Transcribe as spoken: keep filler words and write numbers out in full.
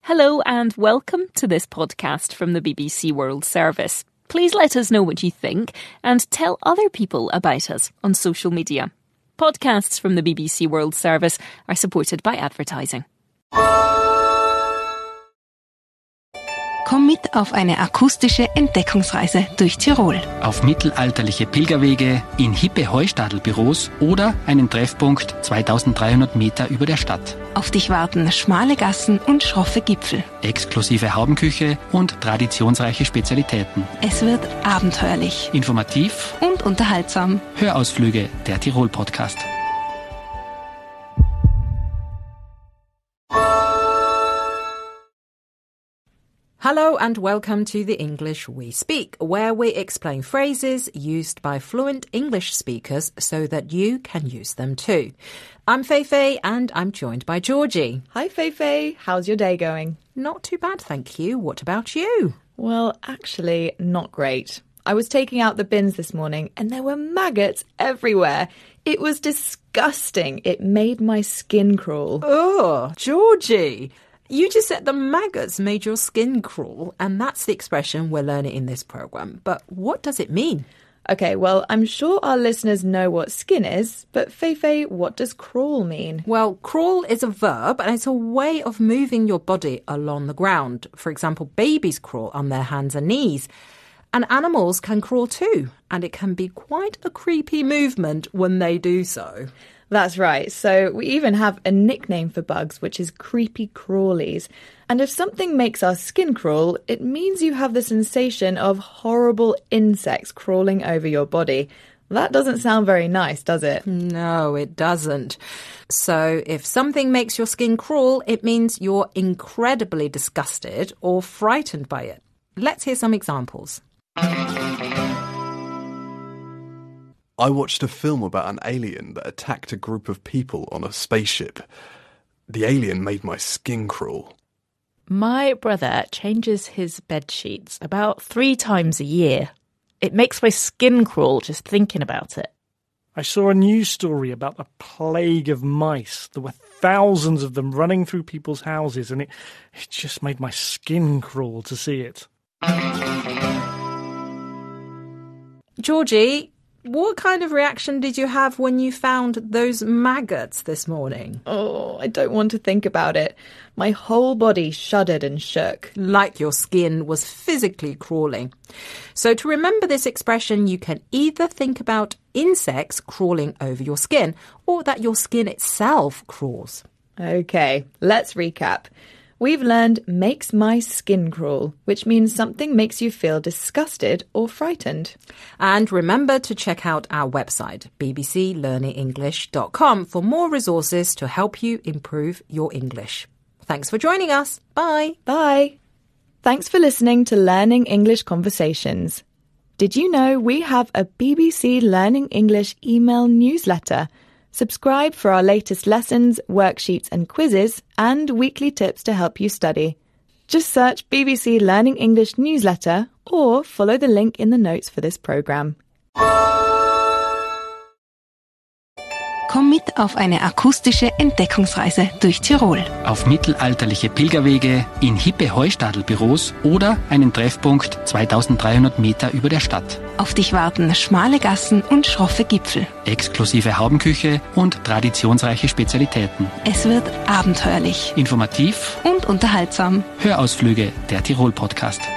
Hello and welcome to this podcast from the B B C World Service. Please let us know what you think and tell other people about us on social media. Podcasts from the B B C World Service are supported by advertising. Komm mit auf eine akustische Entdeckungsreise durch Tirol. Auf mittelalterliche Pilgerwege, in hippe Heustadelbüros oder einen Treffpunkt zweitausenddreihundert Meter über der Stadt. Auf dich warten schmale Gassen und schroffe Gipfel. Exklusive Haubenküche und traditionsreiche Spezialitäten. Es wird abenteuerlich. Informativ und unterhaltsam. Hörausflüge, der Tirol-Podcast. Hello and welcome to the English We Speak, where we explain phrases used by fluent English speakers so that you can use them too. I'm Feifei and I'm joined by Georgie. Hi Feifei, how's your day going? Not too bad, thank you. What about you? Well, actually, not great. I was taking out the bins this morning and there were maggots everywhere. It was disgusting. It made my skin crawl. Oh, Georgie! You just said the maggots made your skin crawl, and that's the expression we're learning in this program. But what does it mean? Okay, well, I'm sure our listeners know what skin is, but Feifei, what does crawl mean? Well, crawl is a verb, and it's a way of moving your body along the ground. For example, babies crawl on their hands and knees. And animals can crawl too, and it can be quite a creepy movement when they do so. That's right. So we even have a nickname for bugs, which is creepy crawlies. And if something makes our skin crawl, it means you have the sensation of horrible insects crawling over your body. That doesn't sound very nice, does it? No, it doesn't. So if something makes your skin crawl, it means you're incredibly disgusted or frightened by it. Let's hear some examples. I watched a film about an alien that attacked a group of people on a spaceship. The alien made my skin crawl. My brother changes his bed sheets about three times a year. It makes my skin crawl just thinking about it. I saw a news story about a plague of mice. There were thousands of them running through people's houses, and it, it just made my skin crawl to see it. Georgie, what kind of reaction did you have when you found those maggots this morning? Oh, I don't want to think about it. My whole body shuddered and shook. Like your skin was physically crawling. So to remember this expression, you can either think about insects crawling over your skin or that your skin itself crawls. Okay, let's recap. We've learned makes my skin crawl, which means something makes you feel disgusted or frightened. And remember to check out our website, b b c learning english dot com, for more resources to help you improve your English. Thanks for joining us. Bye. Bye. Thanks for listening to Learning English Conversations. Did you know we have a B B C Learning English email newsletter? Subscribe for our latest lessons, worksheets and quizzes, and weekly tips to help you study. Just search B B C Learning English newsletter or follow the link in the notes for this program. Komm mit auf eine akustische Entdeckungsreise durch Tirol. Auf mittelalterliche Pilgerwege, in hippe Heustadelbüros oder einen Treffpunkt zweitausenddreihundert Meter über der Stadt. Auf dich warten schmale Gassen und schroffe Gipfel. Exklusive Haubenküche und traditionsreiche Spezialitäten. Es wird abenteuerlich. Informativ und unterhaltsam. Hörausflüge, der Tirol-Podcast.